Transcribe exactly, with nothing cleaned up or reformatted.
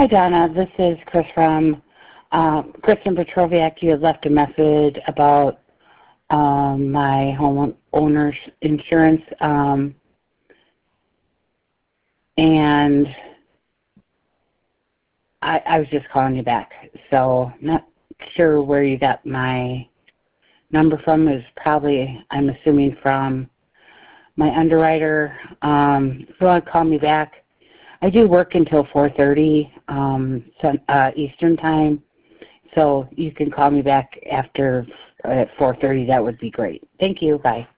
Hi, Donna. This is Chris from uh, Kristen Petroviak. You had left a message about um, my home owner's insurance, um, and I, I was just calling you back. So not sure where you got my number from. It was probably, I'm assuming, from my underwriter. Um, if you want to call me back, I do work until four thirty um, uh, Eastern Time, so you can call me back after at four thirty. That would be great. Thank you. Bye.